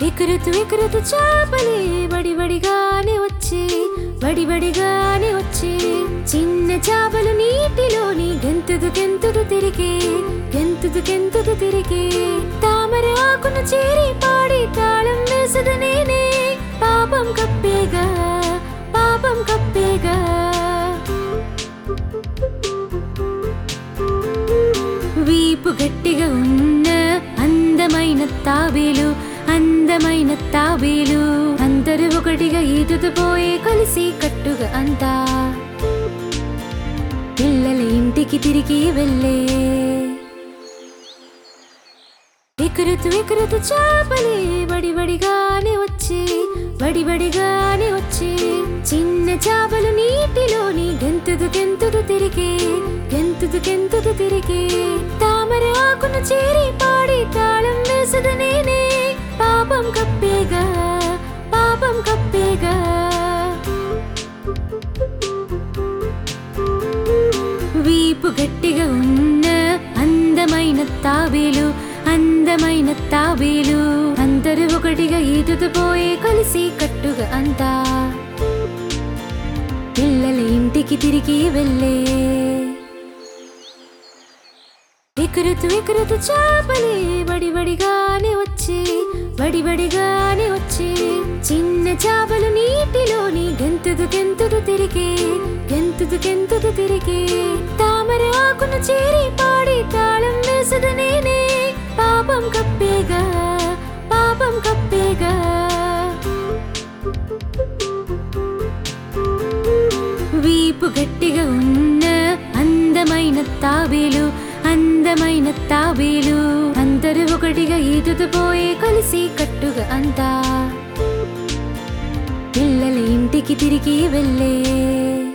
ఎగురుతూ చాపలే వడివడిగానే వచ్చే చిన్న చాపలు నీటిలోని గెంతుదు తిరిగే తామర ఆకును చేరి పాడి తాళం వేసదు నేనే పాపం కప్పేగా వీపు గట్టిగా ఉన్న అందమైన తాబేలు అందరూ ఒకటిగా ఈదుకుపోయే కలిసి కట్టుగా అంతా పిల్లల ఇంటికి తిరిగి వెళ్ళే ఎగురుతూ చాపలే వడివడిగానే వచ్చే చిన్న చాపలు నీటిలోని గెంతుదు తిరిగే తామర ఆకును చేరి పాడి తాళం వేసదు నేనే పాపం కప్పేగా వీపు గట్టిగా ఉన్న అందమైన తాబేలు అందరూ ఒకటిగా ఈదుకుపోయే కలిసి కట్టుగా అంతా పిల్లల ఇంటికి తిరిగి వెళ్ళే ఎగురుతూ చాపలే వడివడిగానే వచ్చే చిన్న చాపలు నీటిలోని గెంతుదు తిరిగే తామర ఆకును చేరి పాడి తాళం వేసదు నేనే పాపం కప్పేగా వీపు గట్టిగా ఉన్న అందమైన తాబేలు అందరూ ఒకటిగా ఈదుకుపోయే కలిసి కట్టుగా అంతా పిల్లల ఇంటికి తిరిగి వెళ్ళే